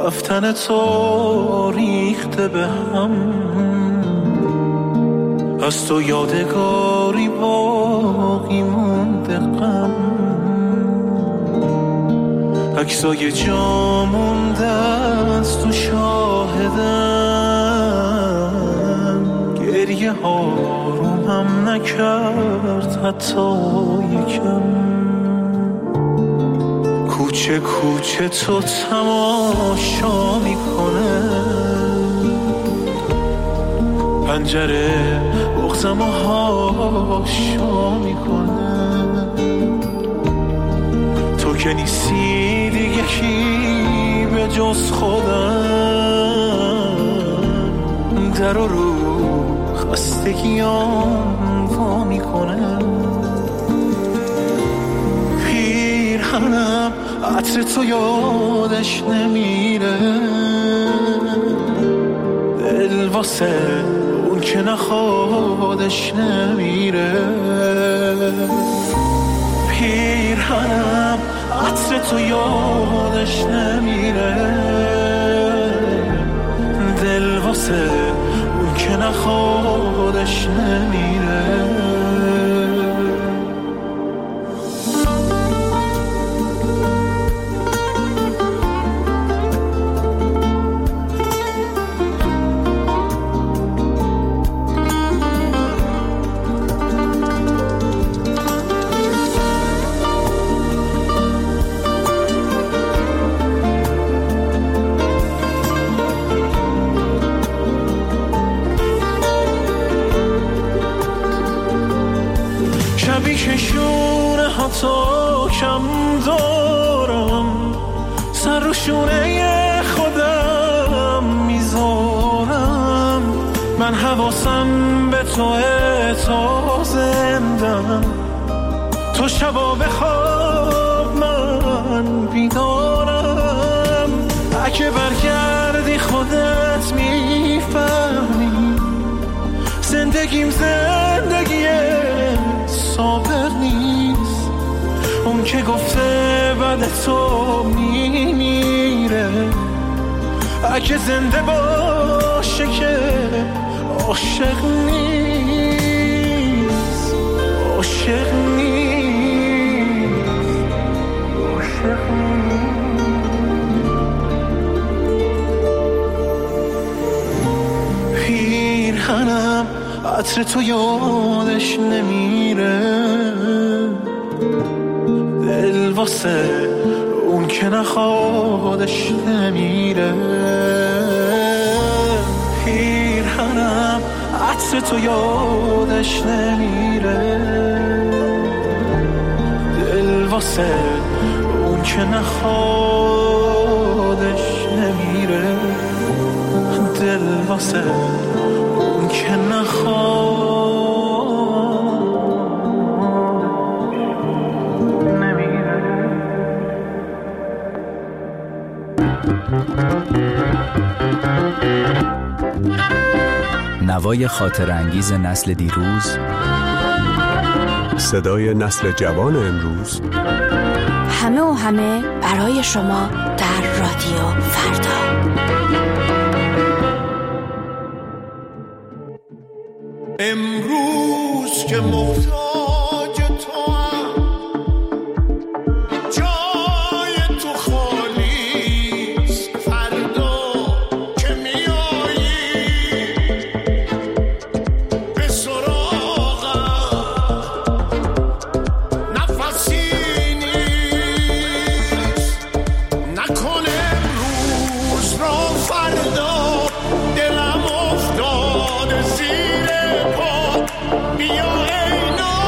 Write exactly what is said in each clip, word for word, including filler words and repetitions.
رفتن تو ریخته به هم، از تو یادگاری باقی مونده غم، عکسای جا مونده از تو شاهدم، گریه ها رومم نکرد حتی یکم، کوچه کوچه تو تماشا میکنه، پنجره بغزم و هاشا میکنه، تو که نیستی دیگه کی به جز خودم، در رو خستگیام وا میکنه، پیرهنم عطر تو یادش نمیره، دل واسه اون که نخوادش نمیره، پیرهنم عطر تو یادش نمیره، دل واسه اون که نخوادش نمیره. شونه ها تا کم دارم، سر رو شونه خودم میذارم، من حواسم به تو تا زندم، تو شبا بخواب من بیدارم، اگه برگردی خودت میفهمی زندگیم زندگیه صابر نیست، اون که گفته بعد تو میمیره، اگه زنده باشه که عاشق نیست، عاشق نیست، عاشق نیست. پیرهنم عطر تو یادش نمیره، دل واسه اون که نخوادش نمیره، پیرهنم عطر تو یادش نمیره، دل واسه اون که نخوادش نمیره، دل واسه اون که نخواد نمیره. نوای خاطر انگیز نسل دیروز، صدای نسل جوان امروز، همه و همه برای شما در رادیو فردا. امروز که محتاج تو هم، جای تو خالیست، فردا که میایی به سراغم، نفسی نیست، نکن امروز را فردا، دلم افتاد زیر بیا ای ناز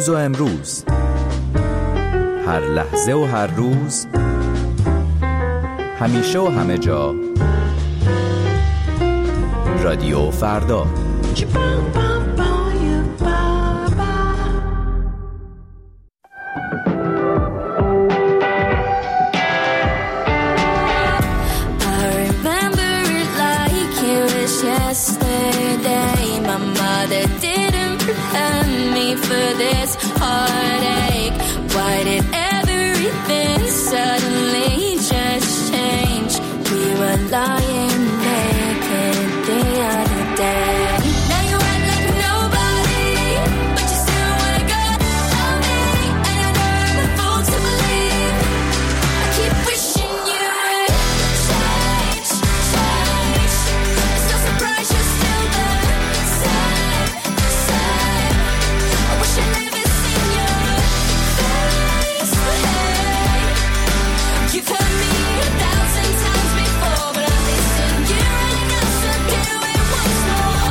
دیروز و امروز، هر لحظه و هر روز، همیشه و همه جا، رادیو فردا. For this heartache, why did everything suddenly just change? We were lying naked the other day. Now you act like nobody, but you still wanna go on me. And I know I'm a fool to believe. I keep wishing you would change, change. It's no surprise you're still the same, same. I wish I never seen your face, hey. You've heard me a thousand times before, but I'm missing you right now, so do it once more.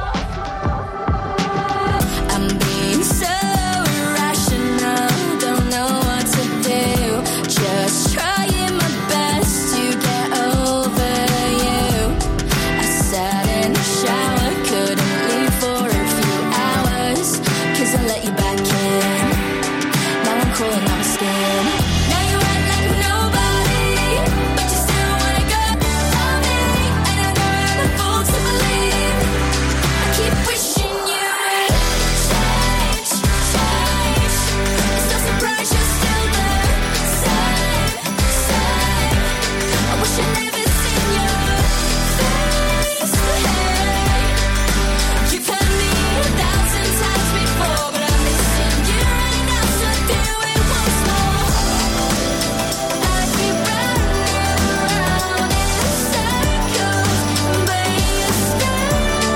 I'm being so irrational, don't know what to do. Just trying my best to get over you. I sat in the shower, couldn't leave for a few hours, 'cause I let you back in. Now I'm crawling out my skin. Now you act like nobody, but you still wanna go on me. And I know I'm a fool to believe. I keep wishing you would change, change. It's no surprise you're still the same, same. I wish I never seen your face, hey. You've heard me a thousand times before, but I'm missing you right now, so do it once more. I keep running around in circles, but you stay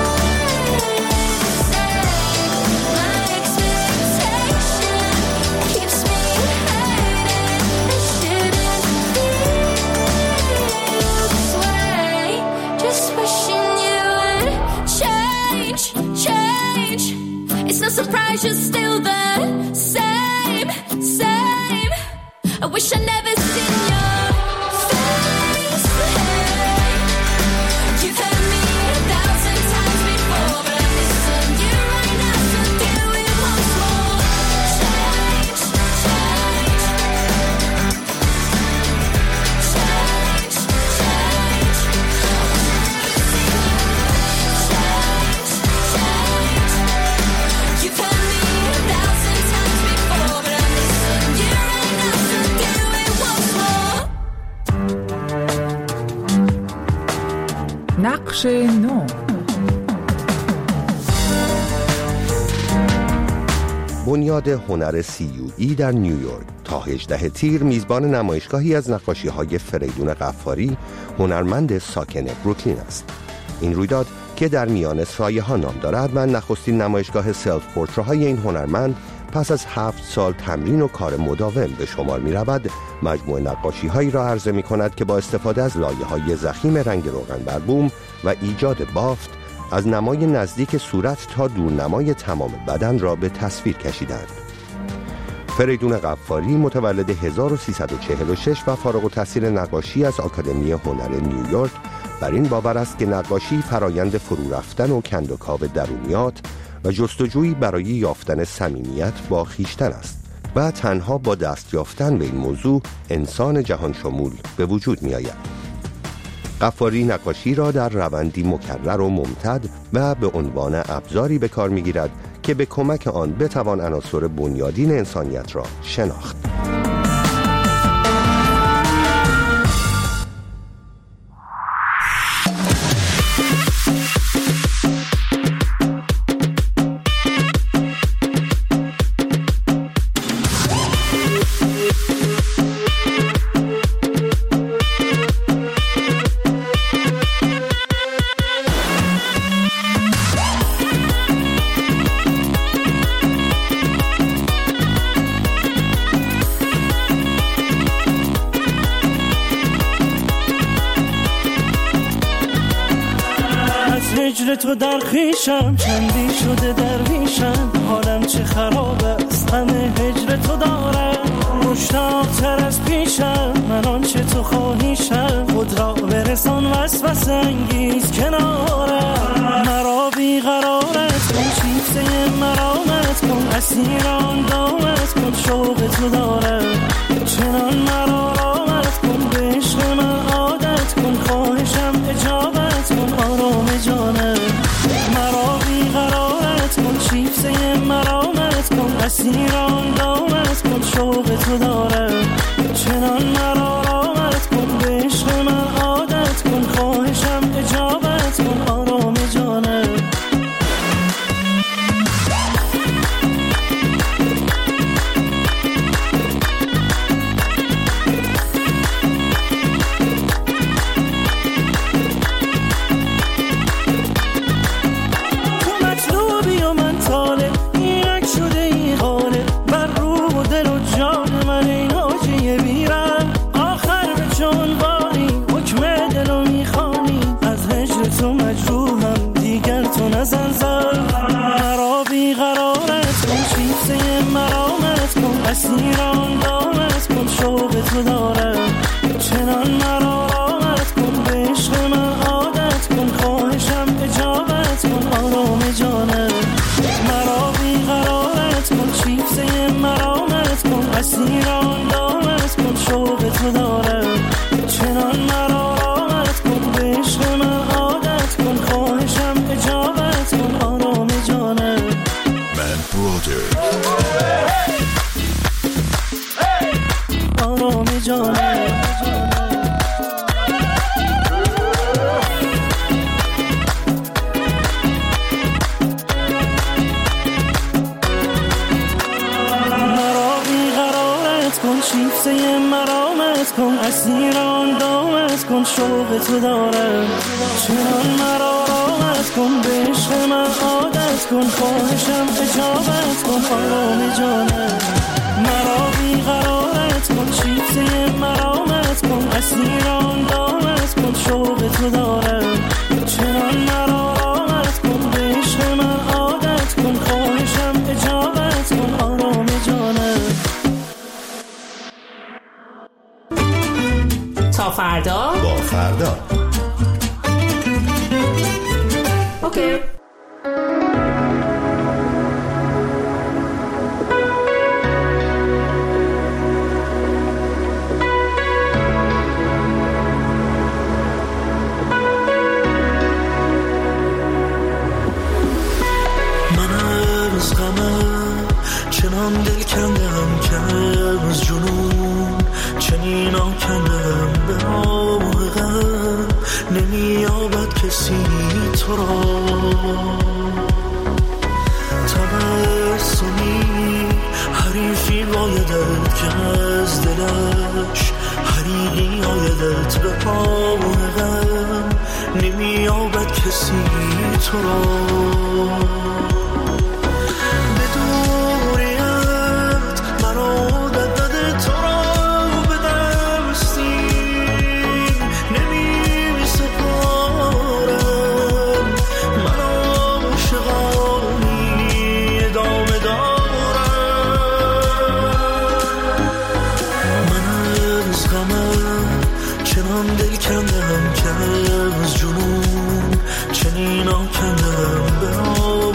the same. My expectation keeps me hurting. It shouldn't feel this way. Just wishing you would change, change. It's no surprise you're still the same, same. I wish I never seen your face, hey. You've heard me a thousand times before, but I'm missing you right now, so do it once more. Change, change. Change, change. I wish I never seen you. Change, change. You've heard me a thousand times before, but I'm missing you right now, so do it once more. نقش نو. بنیاد هنر سی یو ای در نیویورک تا هجدهم تیر میزبان نمایشگاهی از نقاشی‌های فریدون قفاری، هنرمند ساکن بروکلین است. این رویداد که در میان سایه‌ها نام دارد و نخستین نمایشگاه سلف پورترهای این هنرمند پس از هفت سال تمرین و کار مداوم به شمار می رود، مجموعه نقاشی هایی را عرضه می کند که با استفاده از لایه های ضخیم رنگ روغن بر بوم و ایجاد بافت از نمای نزدیک صورت تا دورنمای تمام بدن را به تصویر کشیدند. فریدون قفاری متولد هزار و سیصد و چهل و شش و فارغ التحصیل نقاشی از آکادمی هنر نیویورک بر این باور است که نقاشی فرایند فرو رفتن و کندوکاو درونیات و جستجویی برای یافتن صمیمیت با خویشتن است و تنها با دست یافتن به این موضوع انسان جهان شمول به وجود می آید. قفاری نقاشی را در روندی مکرر و ممتد و به عنوان ابزاری به کار می گیرد که به کمک آن بتوان عناصر بنیادین انسانیت را شناخت. هجر تو در خیشم چندی شده درویشم، حالم چه خراب است غم هجر تو دارم، مشتاق‌تر از پیشم من آنچه تو خواهیشم، خود را برسان وسوسه انگیز کنارم. مرا بیقرارت کن، شیفته مرامت کن، اسیران دامت کن، شوق تو دارم. چنان مرا رامت کن، به عشق من عادت کن، خواهشم اجابت کن آرام جانم. مرا بیقرارت کن، شیفته مرامت کن، اسیران دامت کن، شوق تو دارم. چنان مرا رامت کن، به عشق من عادت کن، خواهشم اجابت کن آرام جانم. اسیران دامت کن، شوق تو دارم. چنان مرا رامت کن، به عشق من عادت کن، خواهشم اجابت کن آرام جانم. مرا بیقرارت کن، شیفته مرامت کن، اسیران دامت کن، شوق تو دارم. چنان مرا رامت کن، به عشق من عادت کن، خواهشم اجابت کن آرام جانم. من برادر آرام جانم. مرا بیقرارت کن، شیفته مرامت کن، اسیران دامت کن، شوق تو دارم. چنان مرا رامت کن، به عشق من عادت کن، خواهشم اجابت کن آرام جانم. مرا بیقرارت کن، شیفته مرامت کن، اسیران دامت کن، شوق تو دارم. چنان مرا رامت کن، به عشق من عادت کن، خواهشم اجابت کن آرام جانم. تا فردا با فردا اوکی. چنان دل کندم که از جنون، چنین آکندم به آه غم، نمیابد کسی تو را. تبسمی حریفی بایدت که از دلش حریقی آیدت به آه غم، نمیابد کسی تو را. دل کندم که از جنون، چنین آکندم به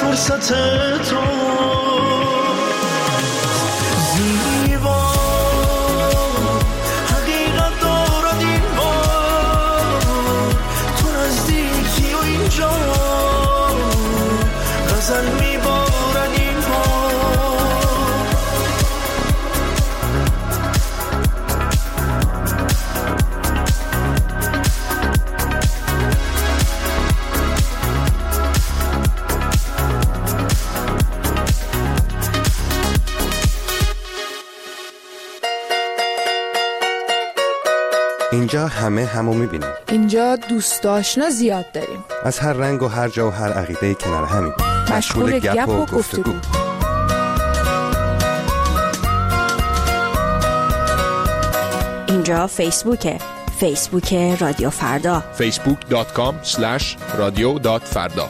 فرصت تو زیبا حقیقت دارد این بار تو نزدیکی و اینجا غزل میبارد این بار اینجا همه همو میبینیم. اینجا دوست آشنا زیاد داریم. از هر رنگ و هر جا و هر عقیده کنار همین. مشغول گپ و گفتگو. اینجا فیسبوکه. فیسبوک رادیو فردا. فیسبوک دات کام اسلش رادیو دات فردا.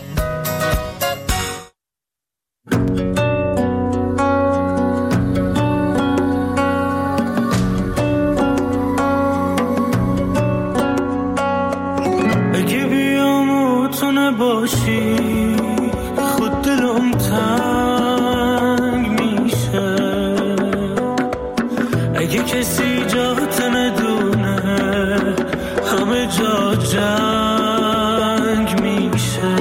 باشی خود دلم تنگ میشه اگه کسی جات ندونه همه جا جنگ میشه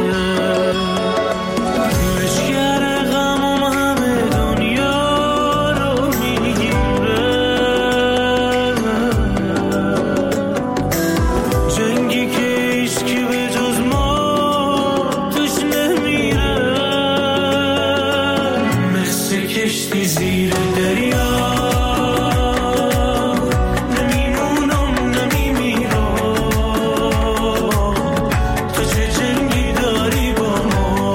لشگر غمم همه دنیا رو میگیره جنگی که ایشکی به جز ما کشتی زیر دریا نمیمونم نمیمیرم تو چه جنگی داری با ما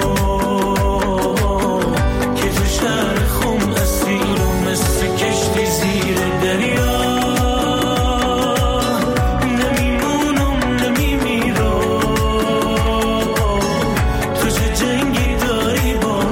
که تو شهر خم اسیرم مثل کشتی زیر دریا نمیمونم نمیمیرم تو چه جنگی داری با ما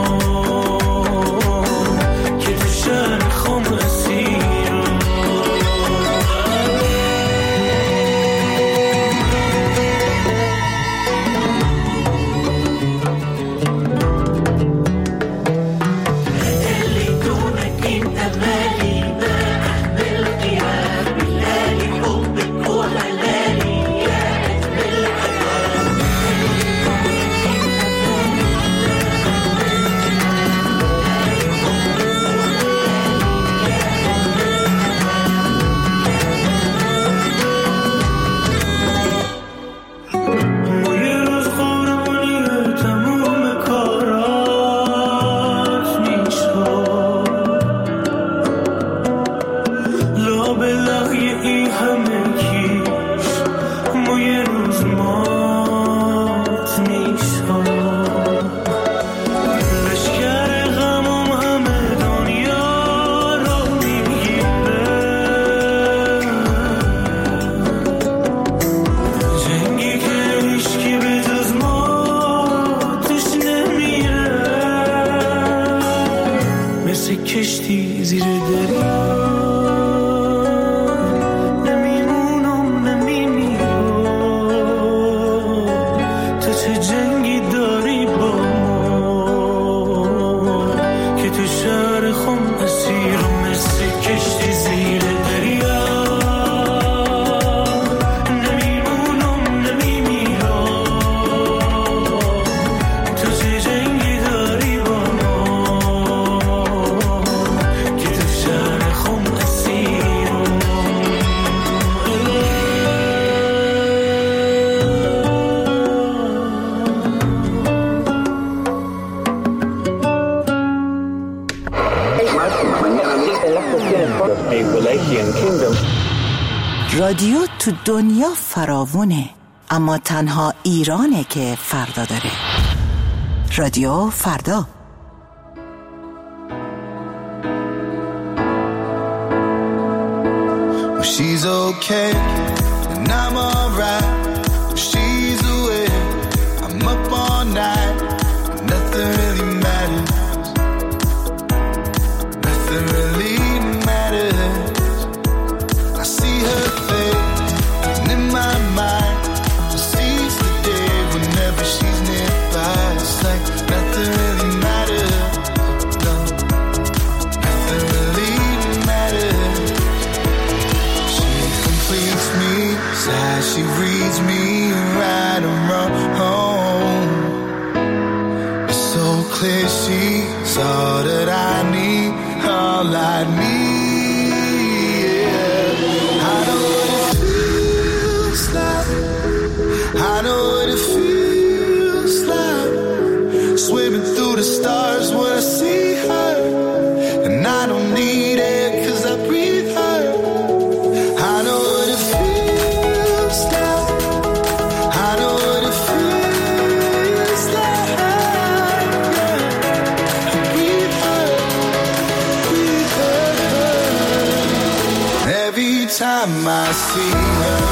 کشتی زیر دریا نمیمونم نمیمیرم تو چه جنگی داری با ما که تو شهر خم اسیرم مثل کشتی زیر دریا نمیمونم نمیمیرم تو چه جنگی داری با ما رادیو تو دنیا فراوونه، اما تنها ایرانه که فردا داره. رادیو فردا. Well, she's okay and I'm alright. She's away, I'm up all night. Nothing really matters. Nothing really matters. I see her face and in my mind I seize the day whenever she's nearby. It's like nothing all I need. Yeah. I know what it feels like. I know what it feels like. Swimming through the stars when I see her, and I don't need it 'cause I breathe her. I know what it feels like. I know what it feels like. Yeah. I breathe her, breathe her. Every time I see her,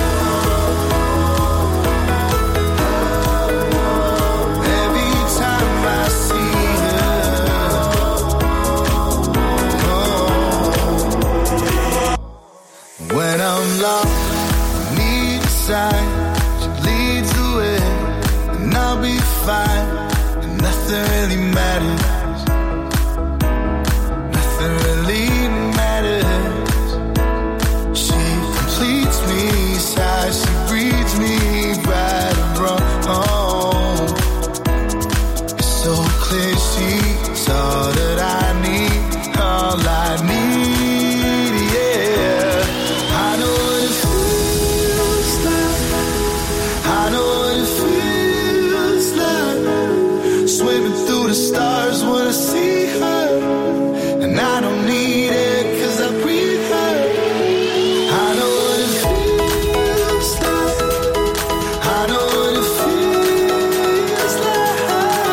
when I'm lost, need a sign. She leads the way, and I'll be fine. And nothing really matters. Nothing really matters. She completes me, sighs. She breathes me right and wrong. It's so clear she's all that I need, all I need. The stars when I see her, and I don't need it 'cause I breathe her. I know what it feels like. I know what it feels like.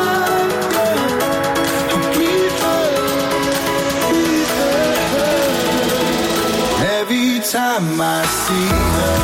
I breathe her, breathe her. Every time I see her,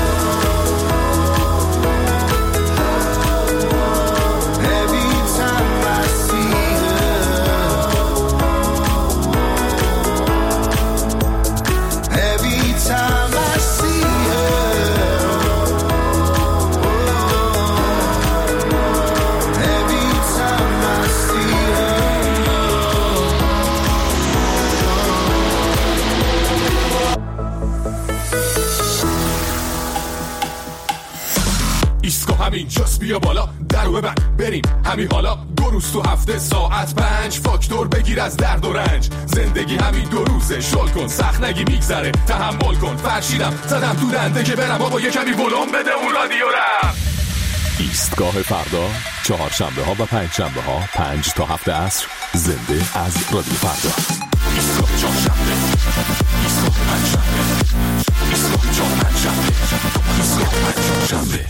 اینجاست بیا بالا درو ببند بریم همین حالا دو روز تو هفته ساعت پنج فاکتور بگیر از درد و رنج زندگی همین دو روزه شل کن سخت نگی میگذره تحمل کن فرشیدم زدم تو دنده که برم بابا یه کمی ولوم بده اون رادیو رم. ایستگاه فردا چهارشنبه ها و پنج شنبه ها پنج تا هفت عصر زنده از رادیو فردا. ایستگاه چهارشنبه ایستگاه پنج شنبه ایستگاه چهار پنج شنبه ایستگاه پنج شنبه.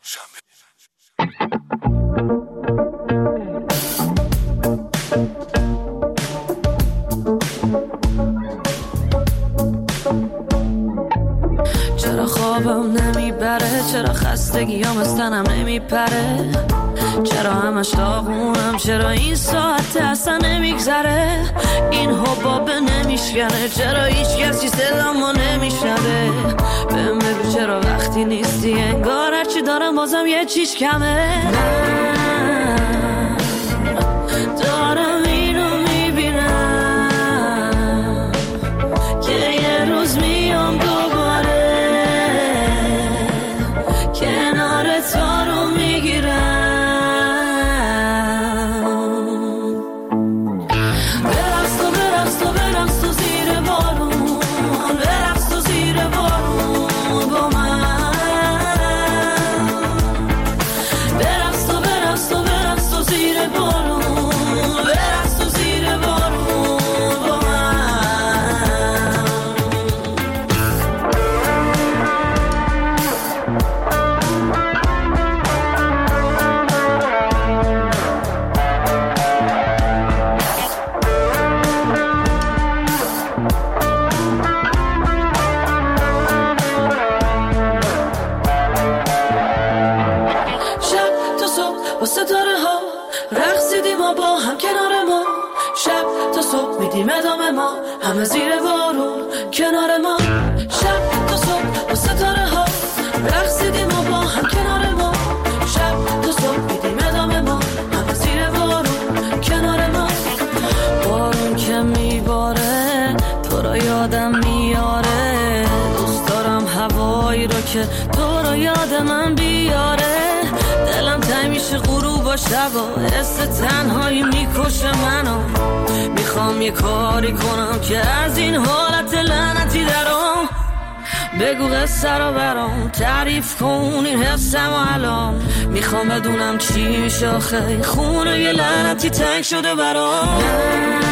چرا خوابم نمیبره چرا خستگیام از تنم نمیپره چرا همش داغونم چرا این ساعت اصلا نمیگذره این حباب نمیشکنه چرا هیچ کسی سلامو نمیشنده بهم بگو چرا وقتی نیستی انگار هرچی دارم بازم یه چیز کمه من دارم اینو میبینم که یه روز میام دوباره کنار تو رو میگیرم برقص تو برقص تو برقص تو زیر بارون برقص تو زیر بارون با من برقص تو برقص تو برقص تو زیر بارون برقص تو زیر بارون با من ستاره ها رقصیدیم و با هم کنار ما شب تا صبح میدیم ادامه ما همه زیر بارون کنار ما شب تا صبح با ستاره ها رقصیدیم و با هم کنار ما شب تا صبح میدیم ادامه ما همه زیر بارون کنار ما بارون که میباره تو رو یادم میاره دوست دارم هوایی رو که تو رو یاد من بیاره دلم تنگ میشه بشه غروب و شبا، حس تنهایی میکشه منو. میخوام یه کاری کنم که از این حالت لعنتی درام. بگو قصه رو برام، تعریف کن این حسم و الان. میخوام بدونم چی میشه آخه، خونه یه لعنتی تنگ شده برام.